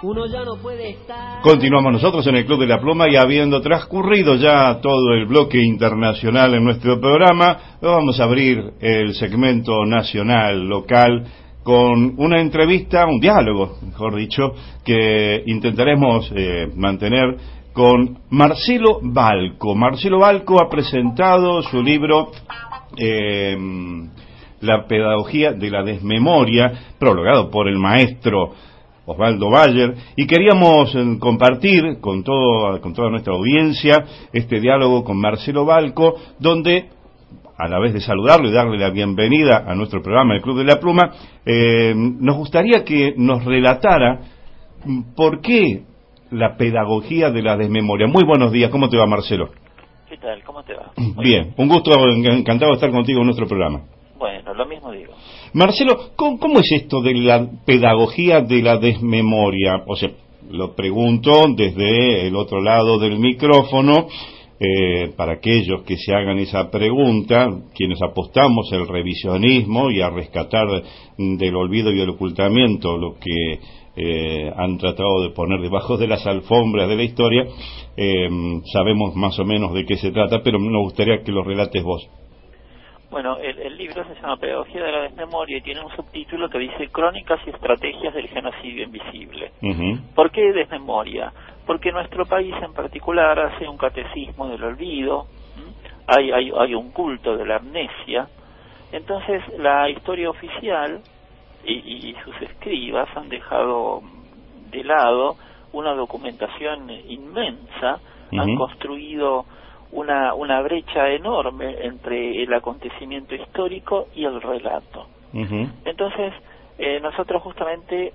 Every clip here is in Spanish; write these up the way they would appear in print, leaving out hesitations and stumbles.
Uno ya no puede estar. Continuamos nosotros en el Club de la Pluma y habiendo transcurrido ya todo el bloque internacional en nuestro programa, vamos a abrir el segmento nacional, local, con una entrevista, un diálogo, mejor dicho, que intentaremos mantener con Marcelo Balco. Marcelo Balco ha presentado su libro La pedagogía de la desmemoria, prologado por el maestro Osvaldo Bayer, y queríamos compartir con toda nuestra audiencia este diálogo con Marcelo Balco, donde, a la vez de saludarlo y darle la bienvenida a nuestro programa, el Club de la Pluma, nos gustaría que nos relatara por qué la pedagogía de la desmemoria. Muy buenos días, ¿cómo te va, Marcelo? ¿Qué tal? ¿Cómo te va? Bien, un gusto, encantado de estar contigo en nuestro programa. Bueno, lo mismo digo. Marcelo, ¿cómo es esto de la pedagogía de la desmemoria? O sea, lo pregunto desde el otro lado del micrófono, para aquellos que se hagan esa pregunta, quienes apostamos al revisionismo y a rescatar del olvido y del ocultamiento lo que han tratado de poner debajo de las alfombras de la historia, sabemos más o menos de qué se trata, pero nos gustaría que lo relates vos. Bueno, el libro se llama Pedagogía de la Desmemoria y tiene un subtítulo que dice Crónicas y estrategias del genocidio invisible. ¿Por qué desmemoria? Porque nuestro país en particular hace un catecismo del olvido, hay un culto de la amnesia. Entonces la historia oficial y sus escribas han dejado de lado una documentación inmensa, han construido una brecha enorme entre el acontecimiento histórico y el relato. Entonces, nosotros justamente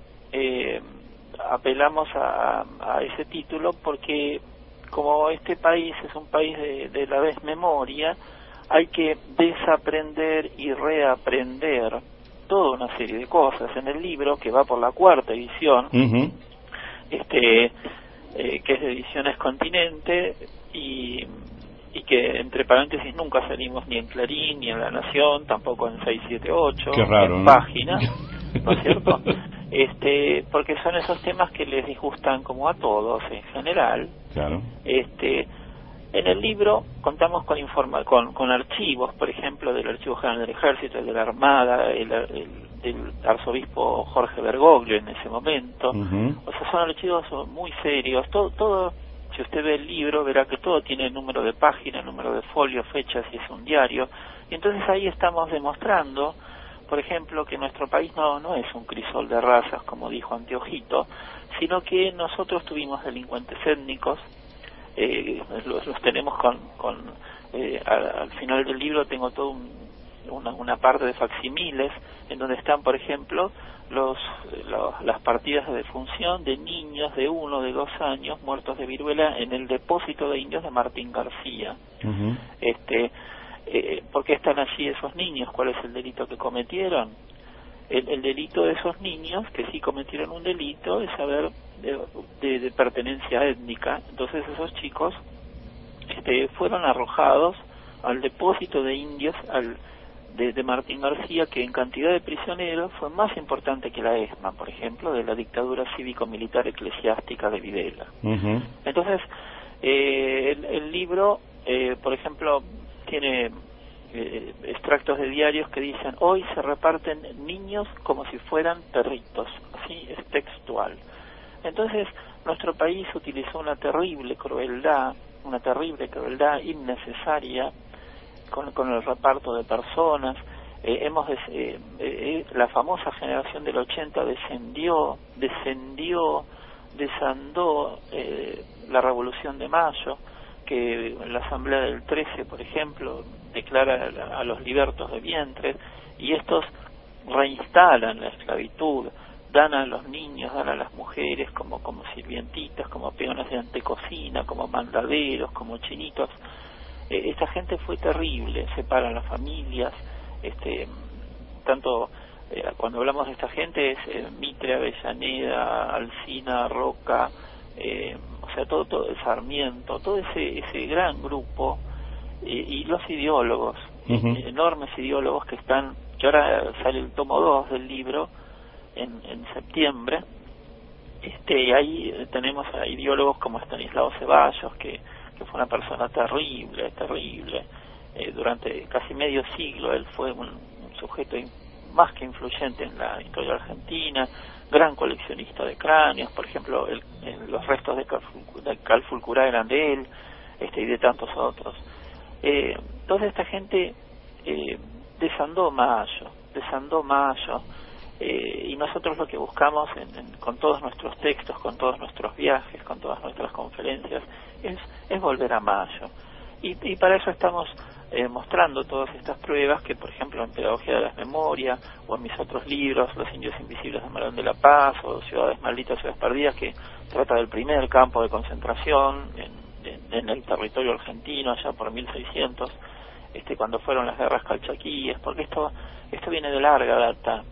apelamos a ese título porque como este país es un país de la desmemoria, hay que desaprender y reaprender toda una serie de cosas. En el libro, que va por la 4ª edición, que es de Ediciones Continente, y que entre paréntesis nunca salimos ni en Clarín ni en La Nación, tampoco en 678. Qué raro, en ¿no? Página, ¿no es cierto? Porque son esos temas que les disgustan como a todos en general. Claro. En el libro contamos con archivos, por ejemplo, del Archivo General del Ejército, el de la Armada, del arzobispo Jorge Bergoglio en ese momento. O sea, son archivos muy serios. Todo, si usted ve el libro, verá que todo tiene número de página, número de folio, fechas, y es un diario. Y entonces ahí estamos demostrando, por ejemplo, que nuestro país no es un crisol de razas, como dijo Anteojito, sino que nosotros tuvimos delincuentes étnicos. Los tenemos al final del libro tengo toda una parte de facsimiles en donde están, por ejemplo, las partidas de defunción de niños de 1 de 2 años muertos de viruela en el depósito de indios de Martín García. ¿Por qué están allí esos niños? ¿Cuál es el delito que cometieron? El delito de esos niños, que sí cometieron un delito, es saber de pertenencia étnica. Entonces esos chicos fueron arrojados al depósito de indios de Martín García, que en cantidad de prisioneros fue más importante que la ESMA, por ejemplo, de la dictadura cívico-militar eclesiástica de Videla. Entonces, el libro, por ejemplo, tiene extractos de diarios que dicen: hoy se reparten niños como si fueran perritos, así es textual. Entonces nuestro país utilizó una terrible crueldad innecesaria con el reparto de personas. La famosa generación del 80 desandó la Revolución de Mayo, que la Asamblea del 13, por ejemplo, declara a los libertos de vientre, y estos reinstalan la esclavitud, dan a los niños, dan a las mujeres como sirvientitas, como peones de antecocina, como mandaderos, como chinitos. Esta gente fue terrible, separan las familias, tanto cuando hablamos de esta gente es Mitre, Avellaneda, Alsina, Roca, o sea, todo Sarmiento, todo ese gran grupo, y los ideólogos, enormes ideólogos que ahora sale el tomo 2 del libro en septiembre, Ahí tenemos a ideólogos como Estanislao Ceballos, que fue una persona terrible. Durante casi medio siglo él fue un sujeto más que influyente en la historia argentina, gran coleccionista de cráneos, por ejemplo, los restos de Calfulcurá eran de él, y de tantos otros. Toda esta gente desandó Mayo, y nosotros lo que buscamos con todos nuestros textos, con todos nuestros viajes, con todas nuestras conferencias, es volver a Mayo. Y para eso estamos mostrando todas estas pruebas que, por ejemplo, en Pedagogía de las Memorias, o en mis otros libros, Los Indios Invisibles de Marón de la Paz, o Ciudades Malditas, Ciudades Perdidas, que trata del primer campo de concentración en el territorio argentino, allá por 1600, cuando fueron las guerras calchaquíes, porque esto viene de larga data.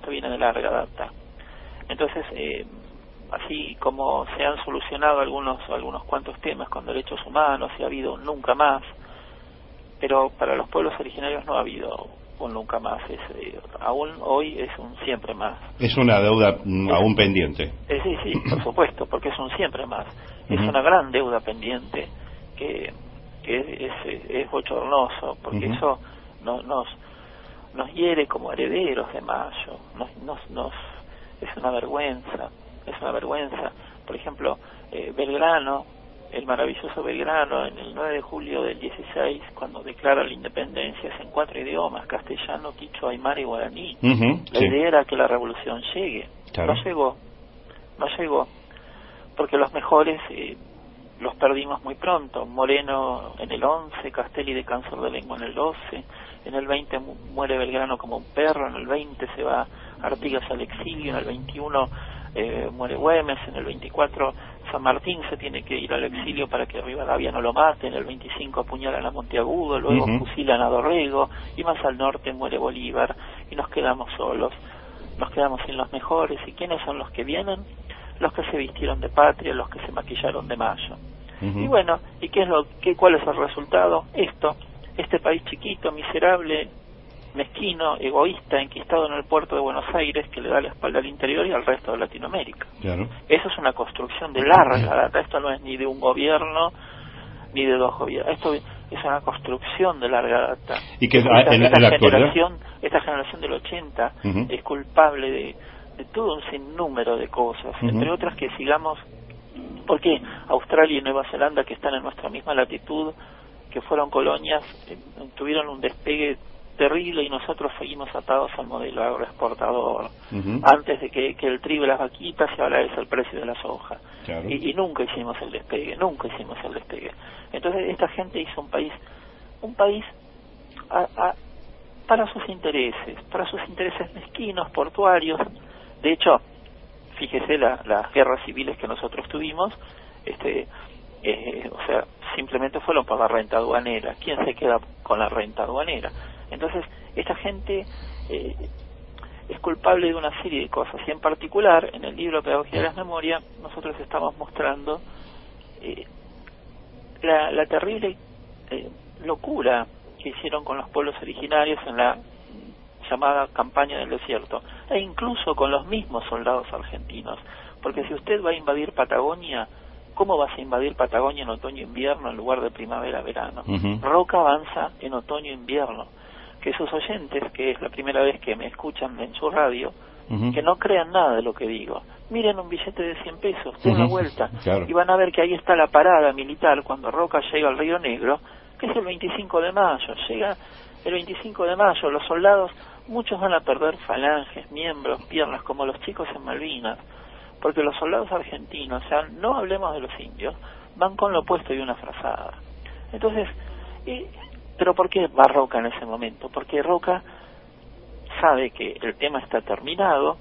Entonces, así como se han solucionado algunos cuantos temas con derechos humanos, y ha habido un nunca más, pero para los pueblos originarios no ha habido un nunca más, aún hoy es un siempre más. Es una deuda aún pendiente. Sí, por supuesto, porque es un siempre más. Es una gran deuda pendiente que es bochornoso, porque eso nos hiere como herederos de Mayo, es una vergüenza. Por ejemplo, Belgrano, el maravilloso Belgrano, en el 9 de julio del 16, cuando declara la independencia, es en 4 idiomas: castellano, quichua, aymara y guaraní. La idea era que la revolución llegue. Claro. No llegó, porque los mejores los perdimos muy pronto. Moreno en el 11, Castelli de cáncer de lengua en el 12, en el 20 muere Belgrano como un perro, en el 20 se va Artigas al exilio, en el 21 muere Güemes, en el 24 San Martín se tiene que ir al exilio para que Rivadavia no lo mate, en el 25 apuñalan a Monteagudo, luego fusilan a Dorrego, y más al norte muere Bolívar, y nos quedamos solos, nos quedamos sin los mejores. ¿Y quiénes son los que vienen? Los que se vistieron de patria, los que se maquillaron de Mayo. Y bueno, ¿y cuál es el resultado? Este país chiquito, miserable, mezquino, egoísta, enquistado en el puerto de Buenos Aires, que le da la espalda al interior y al resto de Latinoamérica. Claro. Eso es una construcción de larga data. Esto no es ni de un gobierno ni de dos gobiernos. Esto es una construcción de larga data. Y que esta generación del 80 es culpable de todo un sinnúmero de cosas, entre otras que sigamos, porque Australia y Nueva Zelanda, que están en nuestra misma latitud, que fueron colonias, tuvieron un despegue terrible, y nosotros seguimos atados al modelo agroexportador. Antes de que el trigo y las vaquitas, y ahora es el precio de la soja. Claro. Y nunca hicimos el despegue. Entonces esta gente hizo un país para sus intereses mezquinos, portuarios. De hecho, fíjese las guerras civiles que nosotros tuvimos, o sea, simplemente fueron por la renta aduanera. ¿Quién se queda con la renta aduanera? Entonces, esta gente es culpable de una serie de cosas, y en particular, en el libro Pedagogía de las Memorias, nosotros estamos mostrando la terrible locura que hicieron con los pueblos originarios en la llamada campaña del desierto, e incluso con los mismos soldados argentinos, porque si usted va a invadir Patagonia, ¿cómo vas a invadir Patagonia en otoño-invierno en lugar de primavera-verano? Roca avanza en otoño-invierno. Que sus oyentes, que es la primera vez que me escuchan en su radio, que no crean nada de lo que digo, miren un billete de 100 pesos, den una vuelta, claro, y van a ver que ahí está la parada militar cuando Roca llega al Río Negro, que es el 25 de mayo. Llega el 25 de mayo, los soldados, muchos van a perder falanges, miembros, piernas, como los chicos en Malvinas, porque los soldados argentinos, o sea, no hablemos de los indios, van con lo opuesto y una frazada. Entonces, ¿pero por qué va Roca en ese momento? Porque Roca sabe que el tema está terminado,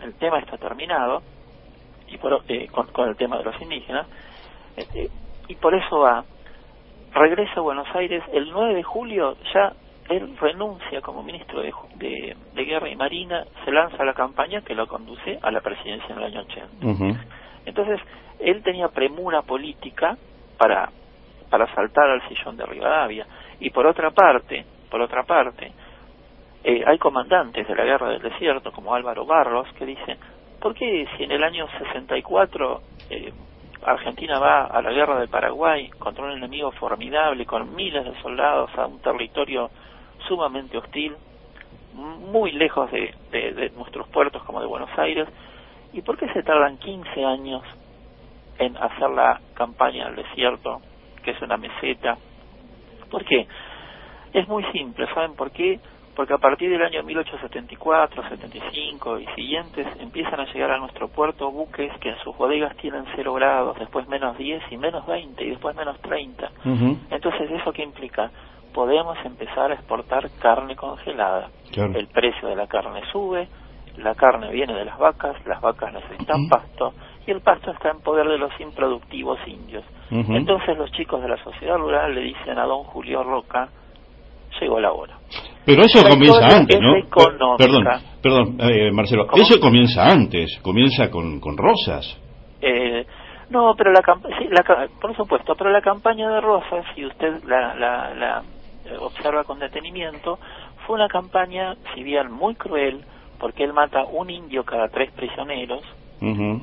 y con el tema de los indígenas, y por eso regresa a Buenos Aires el 9 de julio, ya él renuncia como ministro de Guerra y Marina, se lanza a la campaña que lo conduce a la presidencia en el año 80. Entonces, él tenía premura política para saltar al sillón de Rivadavia. Y por otra parte, hay comandantes de la Guerra del Desierto, como Álvaro Barros, que dicen: ¿por qué si en el año 64 Argentina va a la guerra del Paraguay contra un enemigo formidable con miles de soldados a un territorio sumamente hostil, muy lejos de nuestros puertos como de Buenos Aires, y por qué se tardan 15 años en hacer la campaña al desierto, que es una meseta? ¿Por qué? Es muy simple, ¿saben por qué? Porque a partir del año 1874, 75 y siguientes empiezan a llegar a nuestro puerto buques que en sus bodegas tienen 0 grados, después menos 10 y menos 20 y después menos 30. Entonces, ¿eso qué implica? Podemos empezar a exportar carne congelada. Claro. El precio de la carne sube, la carne viene de las vacas necesitan pasto, y el pasto está en poder de los improductivos indios. Entonces los chicos de la sociedad rural le dicen a don Julio Roca, llegó la hora. Pero eso comienza antes, ¿no? Perdón, Marcelo, ¿Cómo? Eso comienza antes, comienza con Rosas. No, pero por supuesto, pero la campaña de Rosas, si usted la observa con detenimiento, fue una campaña, si bien muy cruel, porque él mata un indio cada 3 prisioneros. En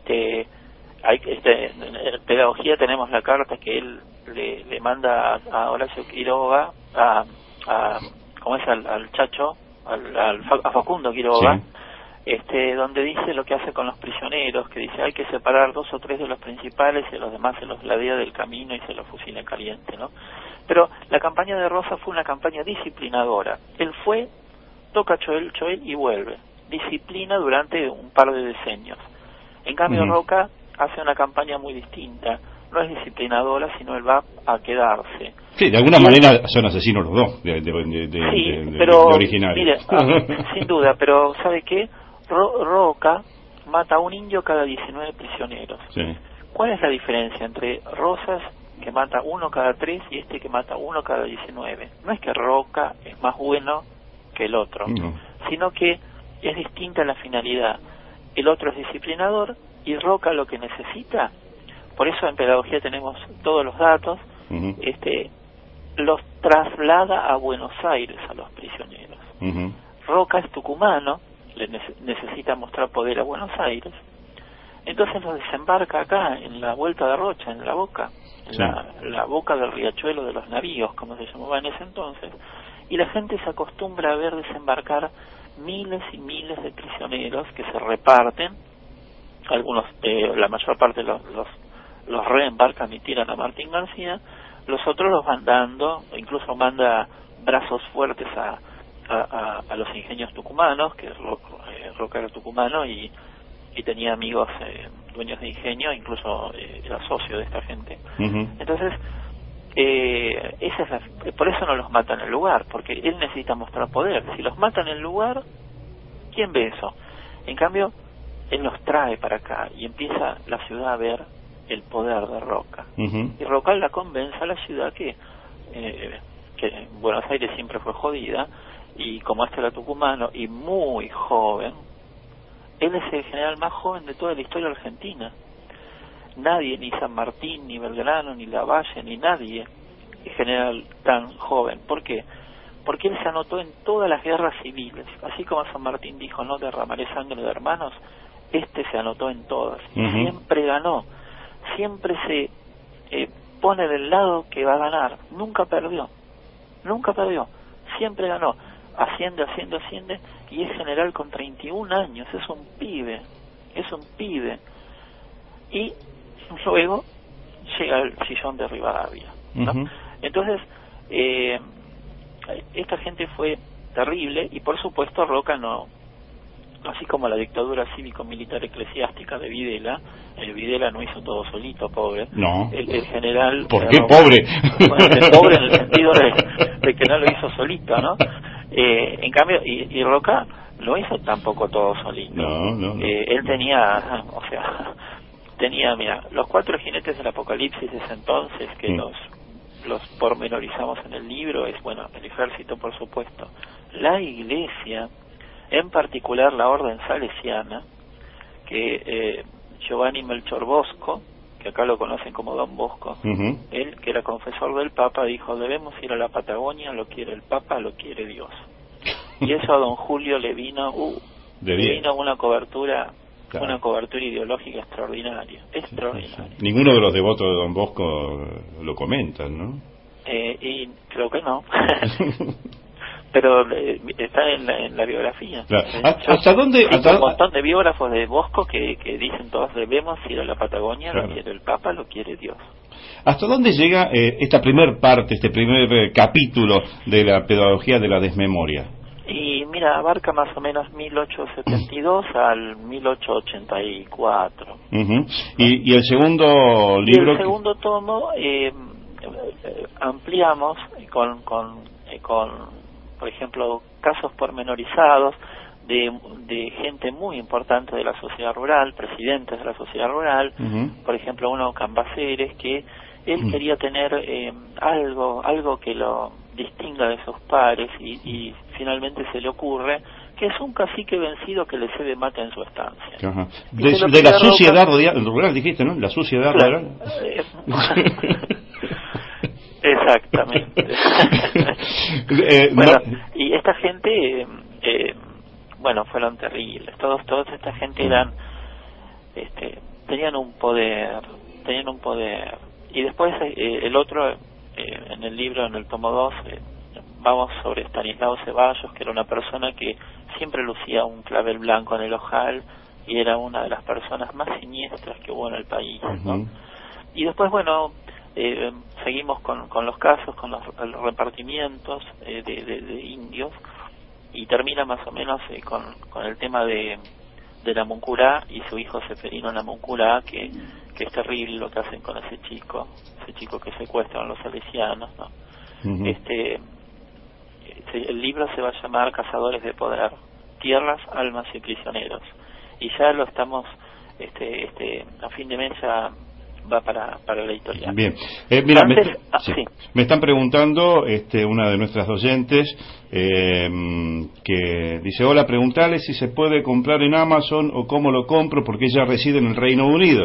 pedagogía tenemos la carta que él le manda a Horacio Quiroga, ¿cómo es? Al Chacho, a Facundo Quiroga, sí. Donde dice lo que hace con los prisioneros, que dice hay que separar 2 o 3 de los principales y a los demás se los ladea del camino y se los fusila en caliente, ¿no? Pero la campaña de Rosa fue una campaña disciplinadora. Él fue, toca Choel y vuelve. Disciplina durante un par de decenios. En cambio, Roca hace una campaña muy distinta. No es disciplinadora, sino él va a quedarse. Sí, de alguna manera son asesinos los dos, de originarios. Mire, sin duda, pero ¿sabe qué? Roca mata a un indio cada 19 prisioneros. Sí. ¿Cuál es la diferencia entre Rosas, que mata 1 cada 3, y que mata 1 cada 19? No es que Roca es más bueno que el otro, sino que es distinta la finalidad. El otro es disciplinador y Roca lo que necesita, por eso en pedagogía tenemos todos los datos, los traslada a Buenos Aires a los prisioneros. Roca es tucumano, le necesita mostrar poder a Buenos Aires, entonces los desembarca acá en la Vuelta de Rocha, en la boca, la boca del riachuelo de los navíos, como se llamaba en ese entonces, y la gente se acostumbra a ver desembarcar miles y miles de prisioneros que se reparten, algunos, la mayor parte los reembarcan y tiran a Martín García, los otros los van dando, incluso manda brazos fuertes a los ingenios tucumanos, que Roca era tucumano y tenía amigos dueños de ingenio, incluso era socio de esta gente. Entonces, por eso no los mata en el lugar, porque él necesita mostrar poder. Si los mata en el lugar, ¿quién ve eso? En cambio, él los trae para acá y empieza la ciudad a ver el poder de Roca. Y Roca la convence a la ciudad que Buenos Aires siempre fue jodida, y como este era tucumano y muy joven, él es el general más joven de toda la historia argentina. Nadie, ni San Martín, ni Belgrano, ni Lavalle, ni nadie es general tan joven. ¿Por qué? Porque él se anotó en todas las guerras civiles. Así como San Martín dijo, no derramaré sangre de hermanos, se anotó en todas. Y siempre ganó. Siempre se pone del lado que va a ganar. Nunca perdió. Siempre ganó. Asciende, y es general con 31 años. Es un pibe. Y luego llega el sillón de Rivadavia, ¿no? Entonces, esta gente fue terrible, y por supuesto Roca no, así como la dictadura cívico-militar eclesiástica de Videla. Videla no hizo todo solito, pobre. No. El general... ¿Por qué pobre? Bueno, pobre en el sentido de que no lo hizo solito, ¿no? En cambio, y Roca no hizo tampoco todo solito. No. Él tenía, mira, los 4 jinetes del Apocalipsis de ese entonces, que los pormenorizamos en el libro, es, bueno, el ejército, por supuesto, la iglesia, en particular la orden salesiana, que Giovanni Melchor Bosco, que acá lo conocen como Don Bosco, él, que era confesor del Papa, dijo, debemos ir a la Patagonia, lo quiere el Papa, lo quiere Dios. Y eso a don Julio le vino una cobertura Claro. Una cobertura ideológica extraordinaria, extraordinaria. Sí. Ninguno de los devotos de Don Bosco lo comentan, ¿no? Y creo que no. Pero está en la biografía. Claro. ¿Hasta dónde? Hay un montón de biógrafos de Bosco que dicen todos debemos ir a la Patagonia, claro. Lo quiere el Papa, lo quiere Dios. ¿Hasta dónde llega esta primer parte, este primer capítulo de la pedagogía de la desmemoria? Y mira, abarca más o menos 1872 al 1884. Uh-huh. ¿Y el segundo libro? Y el segundo tomo ampliamos con por ejemplo, casos pormenorizados de gente muy importante de la sociedad rural, presidentes de la sociedad rural, uh-huh. Por ejemplo, uno Cambaceres, que él quería tener algo que lo distinga de sus pares y finalmente se le ocurre que es un cacique vencido que le cede mate en su estancia. Ajá. De la sociedad rural, dijiste, ¿no? La sociedad claro. Rural. Exactamente. Bueno, y esta gente, bueno, fueron terribles. Toda esta gente eran, tenían un poder. Y después el otro, en el libro, en el tomo 2, vamos sobre Estanislao Ceballos, que era una persona que siempre lucía un clavel blanco en el ojal y era una de las personas más siniestras que hubo en el país, ¿no? Uh-huh. Y después, bueno, seguimos con los casos, con los repartimientos de indios, y termina más o menos con el tema de Namuncurá y su hijo Seferino Namuncurá, que es terrible lo que hacen con ese chico que secuestran los salesianos, ¿no? Uh-huh. El libro se va a llamar Cazadores de Poder, Tierras, Almas y Prisioneros, y ya lo estamos a fin de mes ya va para la editorial. Bien. Mira, antes, sí. Me están preguntando una de nuestras oyentes que dice: hola, preguntale si se puede comprar en Amazon o cómo lo compro, porque ella reside en el Reino Unido.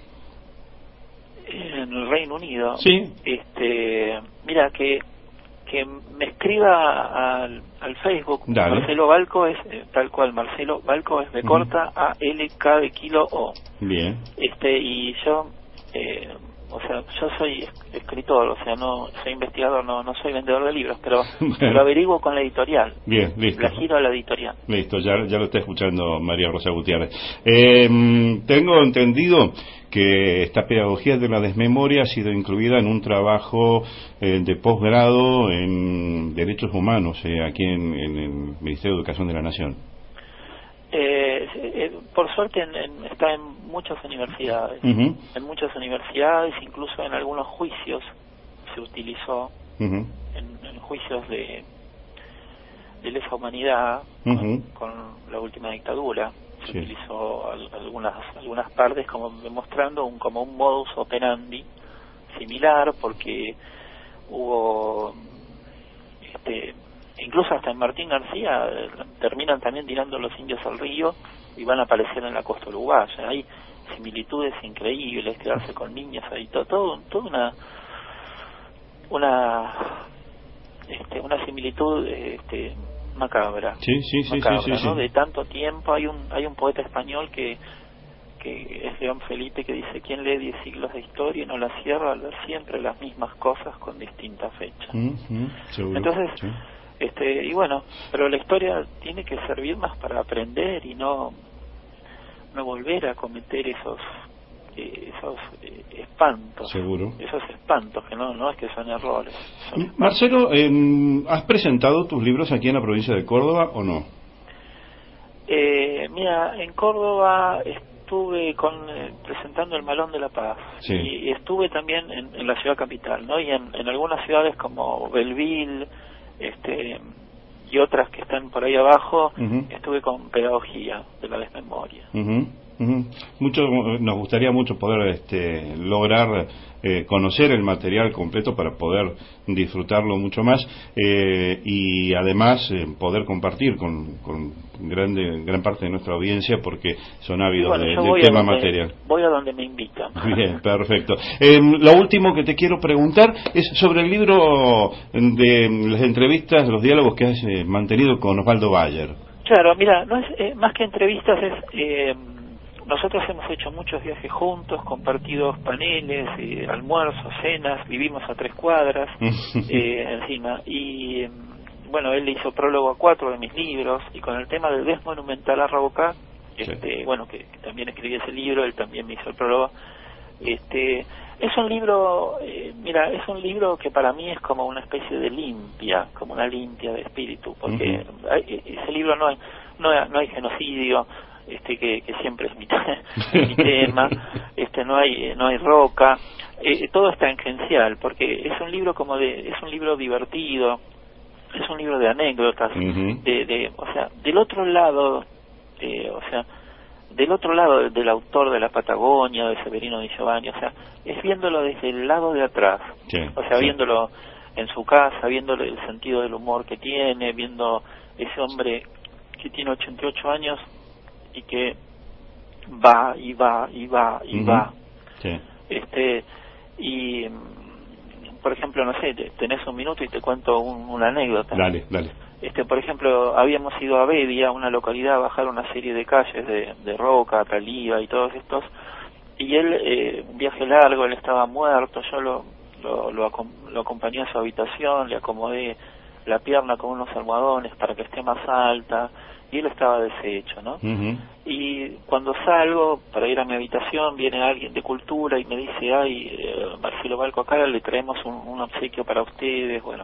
En el Reino Unido. Sí. Mira, que me escriba al Facebook. Dale. Marcelo Balco es tal cual, Marcelo Balco es de corta, uh-huh. ALK de kilo O. Bien. Y yo o sea, yo soy escritor, o sea, no soy investigador, no soy vendedor de libros, pero lo averiguo con la editorial. Bien, listo. La giro a la editorial. Listo, ya lo está escuchando María Rosa Gutiérrez. Tengo entendido que esta pedagogía de la desmemoria ha sido incluida en un trabajo de posgrado en Derechos Humanos aquí en el Ministerio de Educación de la Nación. Por suerte está en muchas universidades, uh-huh. En muchas universidades, incluso en algunos juicios se utilizó, uh-huh. en juicios de lesa humanidad, uh-huh. con la última dictadura se utilizó algunas partes como demostrando como un modus operandi similar, porque hubo incluso hasta en Martín García terminan también tirando los indios al río y van a aparecer en la costa uruguaya. Hay similitudes increíbles, quedarse con niños ahí, toda una similitud macabra. Sí, ¿no? De tanto tiempo. Hay un poeta español que es León Felipe, que dice: quien lee 10 siglos de historia y no la cierra al ver siempre las mismas cosas con distintas fechas. Seguro. Entonces, sí. Y bueno, pero la historia tiene que servir más para aprender y no volver a cometer esos espantos. Seguro. Esos espantos que no es que son errores. Son Marcelo, ¿has presentado tus libros aquí en la provincia de Córdoba o no? Mira, en Córdoba estuve presentando El Malón de la Paz, sí. Y estuve también en la ciudad capital, ¿no? Y en algunas ciudades como Belville, y otras que están por ahí abajo, uh-huh. Estuve con pedagogía de la desmemoria. Uh-huh. Uh-huh. Nos gustaría mucho poder lograr conocer el material completo para poder disfrutarlo mucho más, y además poder compartir con gran parte de nuestra audiencia, porque son ávidos del tema material. Voy a donde me invitan. Bien, perfecto. Lo último que te quiero preguntar es sobre el libro de las entrevistas, los diálogos que has mantenido con Osvaldo Bayer. Claro, mira, no es más que entrevistas, es nosotros hemos hecho muchos viajes juntos, compartidos paneles, almuerzos, cenas, vivimos a 3 cuadras encima, y bueno, él hizo prólogo a 4 de mis libros, y con el tema del desmonumental a Roca, bueno, que también escribí ese libro, él también me hizo el prólogo. Es un libro, mira, es un libro que para mí es como una especie de limpia, como una limpia de espíritu, porque ese libro no hay genocidio, que siempre es mi tema, no hay Roca, todo es tangencial, porque es un libro es un libro divertido, es un libro de anécdotas, o sea, del otro lado, del otro lado del autor de La Patagonia, de Severino Di Giovanni, o sea, es viéndolo desde el lado de atrás, o sea, viéndolo en su casa, viéndolo el sentido del humor que tiene, viendo ese hombre que tiene 88 años y que va y va y va y va. Y por ejemplo, no sé, tenés un minuto y te cuento una anécdota. Dale. Por ejemplo, habíamos ido a Bedia, una localidad, a bajar una serie de calles de Roca, Taliba y todos estos, y él, un viaje largo, él estaba muerto, yo lo acompañé a su habitación, le acomodé la pierna con unos almohadones para que esté más alta, y él estaba deshecho, ¿no? Y cuando salgo para ir a mi habitación, viene alguien de cultura y me dice, Marcelo Balco, acá le traemos un obsequio para ustedes, bueno.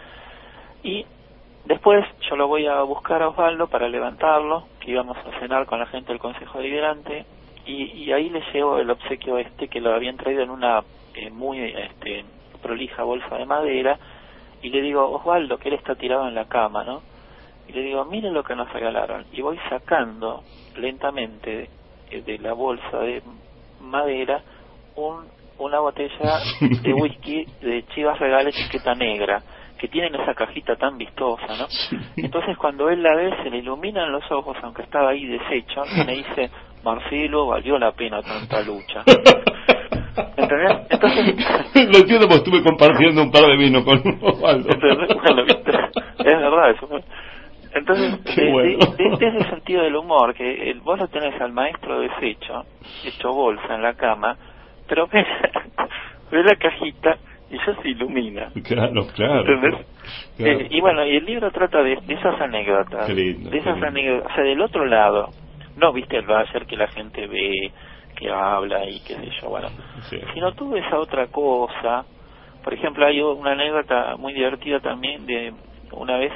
Y después yo lo voy a buscar a Osvaldo para levantarlo, que íbamos a cenar con la gente del Consejo Deliberante, y ahí le llevo el obsequio que lo habían traído en una muy prolija bolsa de madera, y le digo, Osvaldo, que él está tirado en la cama, ¿no? Y le digo, miren lo que nos regalaron, y voy sacando lentamente de la bolsa de madera una botella de whisky de Chivas Regal etiqueta negra, que tienen esa cajita tan vistosa, ¿no? Entonces cuando él la ve se le iluminan los ojos, aunque estaba ahí deshecho, y me dice, Marcelo, valió la pena tanta lucha. ¿Entendés? Entonces, lo entiendo, porque estuve compartiendo un par de vinos con Osvaldo. Bueno, ¿viste? Es verdad eso. Entonces, de ese sentido del humor, que vos lo tenés al maestro deshecho, hecho bolsa en la cama, pero ves la cajita y ya se ilumina. Claro. ¿Entendés? Claro. Y bueno, y el libro trata de esas anécdotas. Qué lindo, de esas anécdotas. O sea, del otro lado, no viste el Bayer que la gente ve, que habla y qué sé yo, bueno. Sino tuve esa otra cosa. Por ejemplo, hay una anécdota muy divertida también de una vez,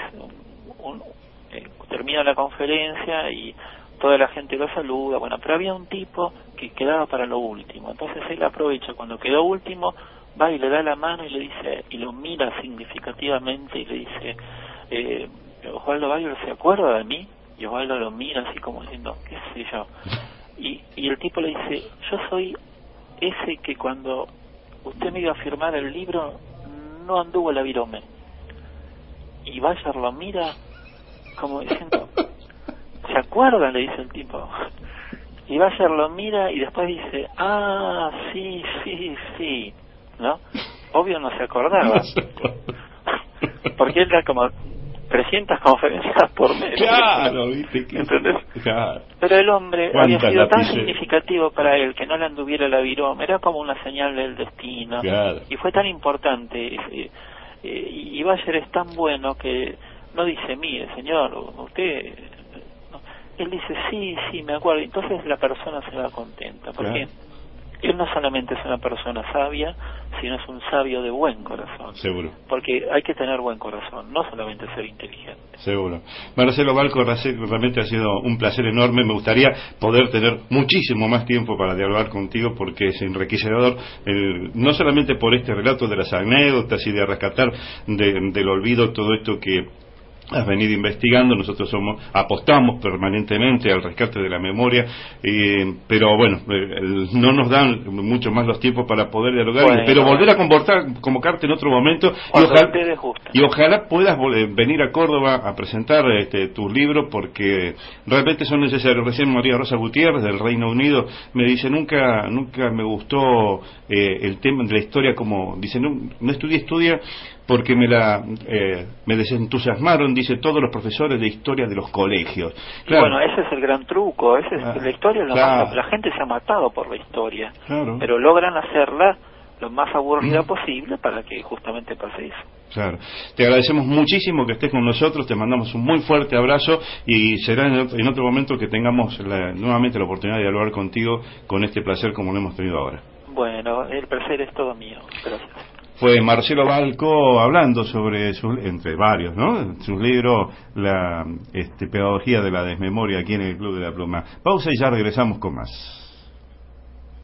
termina la conferencia y toda la gente lo saluda, bueno, pero había un tipo que quedaba para lo último, entonces él aprovecha cuando quedó último, va y le da la mano y le dice, y lo mira significativamente y le dice, Osvaldo Bayer, ¿se acuerda de mí? Y Osvaldo lo mira así como diciendo, qué sé yo, y el tipo le dice, yo soy ese que cuando usted me iba a firmar el libro no anduvo la virome. Y Bayer lo mira como diciendo, ¿se acuerdan? Le dice el tipo. Y Bayer lo mira y después dice, sí, ¿no? Obvio no se acordaba. Porque él era como 300 conferencias por mes. Claro, ¿viste? ¿Entendés? Claro. Pero el hombre había sido tan significativo para él que no le anduviera la virome, era como una señal del destino. Claro. Y fue tan importante. Y Bayer es tan bueno que no dice, mire, señor, usted... No. Él dice, sí, me acuerdo. Entonces la persona se va contenta, porque él no solamente es una persona sabia, sino es un sabio de buen corazón. Seguro. Porque hay que tener buen corazón, no solamente ser inteligente. Seguro. Marcelo Balco, realmente ha sido un placer enorme. Me gustaría poder tener muchísimo más tiempo para dialogar contigo, porque es enriquecedor, no solamente por este relato de las anécdotas y de rescatar del olvido todo esto que has venido investigando. Nosotros apostamos permanentemente al rescate de la memoria, pero bueno, no nos dan mucho más los tiempos para poder dialogar, pero volver a convocarte en otro momento, y ojalá puedas venir a Córdoba a presentar tus libros, porque realmente son necesarios. Recién María Rosa Gutiérrez del Reino Unido me dice, nunca me gustó el tema de la historia, como dice, no estudia porque me desentusiasmaron, dice, todos los profesores de historia de los colegios. Claro. Bueno, ese es el gran truco, la historia es claro. La gente se ha matado por la historia, claro. pero logran hacerla lo más aburrida posible para que justamente pase eso. Claro. Te agradecemos muchísimo que estés con nosotros, te mandamos un muy fuerte abrazo y será en otro momento que tengamos nuevamente la oportunidad de dialogar contigo con este placer como lo hemos tenido ahora. Bueno, el placer es todo mío. Gracias. Fue Marcelo Balco hablando sobre entre varios, ¿no? Sus libros, la pedagogía de la desmemoria aquí en el Club de la Pluma. Pausa y ya regresamos con más.